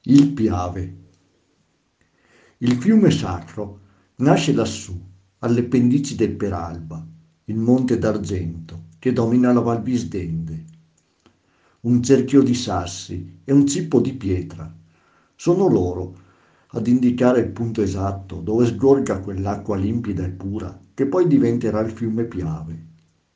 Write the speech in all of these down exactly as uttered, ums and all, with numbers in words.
Il Piave. Il fiume sacro nasce lassù, alle pendici del Peralba, il monte d'argento che domina la Val Visdente. Un cerchio di sassi e un cippo di pietra. Sono loro ad indicare il punto esatto dove sgorga quell'acqua limpida e pura che poi diventerà il fiume Piave.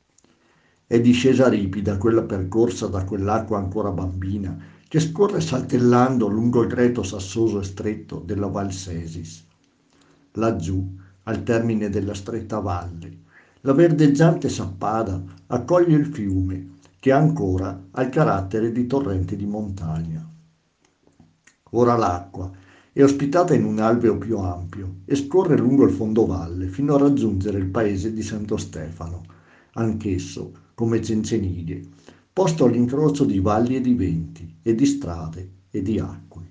È discesa ripida quella percorsa da quell'acqua ancora bambina che scorre saltellando lungo il greto sassoso e stretto della Val Sesis. Laggiù, al termine della stretta valle, la verdeggiante sappada accoglie il fiume che ancora ha il carattere di torrente di montagna. Ora l'acqua è ospitata in un alveo più ampio e scorre lungo il fondovalle fino a raggiungere il paese di Santo Stefano, anch'esso, come Cencenighe, posto all'incrocio di valli e di venti, e di strade e di acque.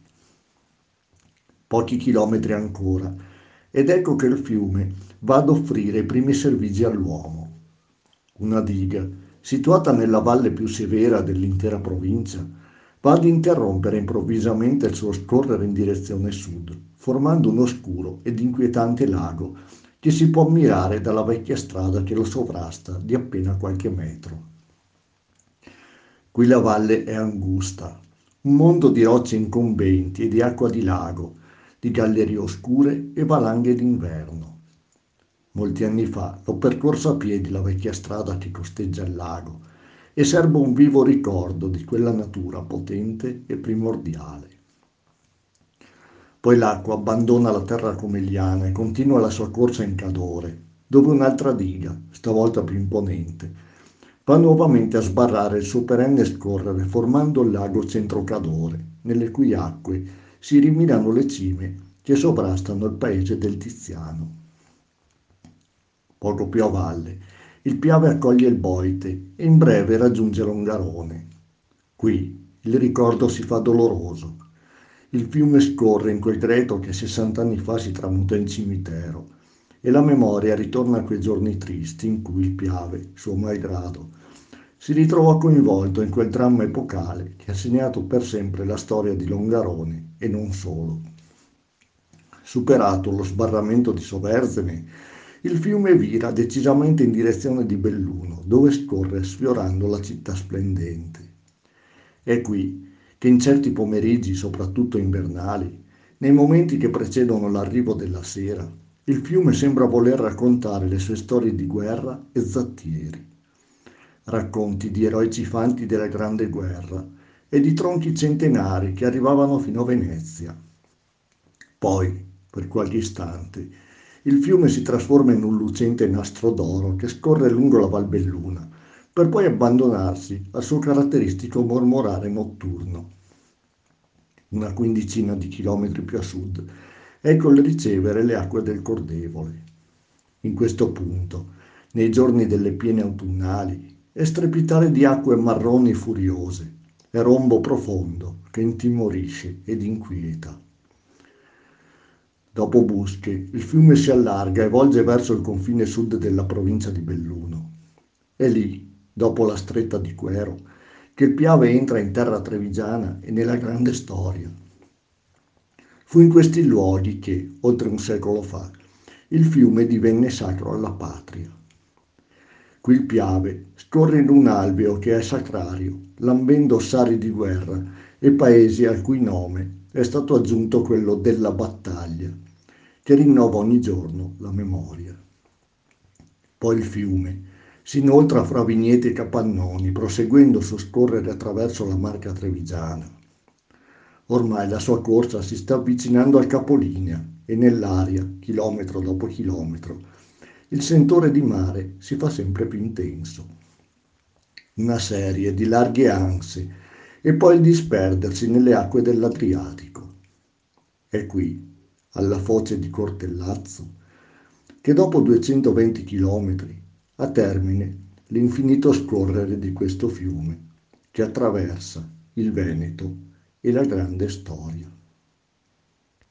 Pochi chilometri ancora, ed ecco che il fiume va ad offrire i primi servigi all'uomo. Una diga, situata nella valle più severa dell'intera provincia, va ad interrompere improvvisamente il suo scorrere in direzione sud, formando un oscuro ed inquietante lago che si può ammirare dalla vecchia strada che lo sovrasta di appena qualche metro. Qui la valle è angusta, un mondo di rocce incombenti e di acqua di lago, di gallerie oscure e valanghe d'inverno. Molti anni fa l'ho percorso a piedi la vecchia strada che costeggia il lago e serbo un vivo ricordo di quella natura potente e primordiale. Poi l'acqua abbandona la terra comeliana e continua la sua corsa in Cadore, dove un'altra diga, stavolta più imponente, va nuovamente a sbarrare il suo perenne scorrere formando il lago Centrocadore, nelle cui acque si rimirano le cime che sovrastano il paese del Tiziano. Poco più a valle, il Piave accoglie il Boite e in breve raggiunge Longarone. Qui il ricordo si fa doloroso. Il fiume scorre in quel greto che sessant'anni fa si tramuta in cimitero e la memoria ritorna a quei giorni tristi in cui il Piave, suo malgrado, si ritrovò coinvolto in quel dramma epocale che ha segnato per sempre la storia di Longarone e non solo. Superato lo sbarramento di Soverzene, il fiume vira decisamente in direzione di Belluno, dove scorre sfiorando la città splendente. È qui che in certi pomeriggi, soprattutto invernali, nei momenti che precedono l'arrivo della sera, il fiume sembra voler raccontare le sue storie di guerra e zattieri. Racconti di eroici fanti della Grande Guerra e di tronchi centenari che arrivavano fino a Venezia. Poi, per qualche istante, il fiume si trasforma in un lucente nastro d'oro che scorre lungo la Val Belluna, per poi abbandonarsi al suo caratteristico mormorare notturno. Una quindicina di chilometri più a sud, ecco il ricevere le acque del Cordevole. In questo punto, nei giorni delle piene autunnali, è strepitare di acque marroni furiose, è rombo profondo che intimorisce ed inquieta. Dopo Busche, il fiume si allarga e volge verso il confine sud della provincia di Belluno. È lì, dopo la stretta di Quero, che il Piave entra in terra trevigiana e nella grande storia. Fu in questi luoghi che, oltre un secolo fa, il fiume divenne sacro alla patria. Qui il Piave scorre in un alveo che è sacrario, lambendo sari di guerra e paesi al cui nome è stato aggiunto quello della battaglia, che rinnova ogni giorno la memoria. Poi il fiume si inoltra fra vigneti e capannoni, proseguendo il suo scorrere attraverso la Marca Trevigiana. Ormai la sua corsa si sta avvicinando al capolinea e nell'aria, chilometro dopo chilometro, il sentore di mare si fa sempre più intenso. Una serie di larghe anse e poi il disperdersi nelle acque dell'Adriatico. È qui, alla foce di Cortellazzo, che dopo duecentoventi chilometri ha termine l'infinito scorrere di questo fiume che attraversa il Veneto e la grande storia.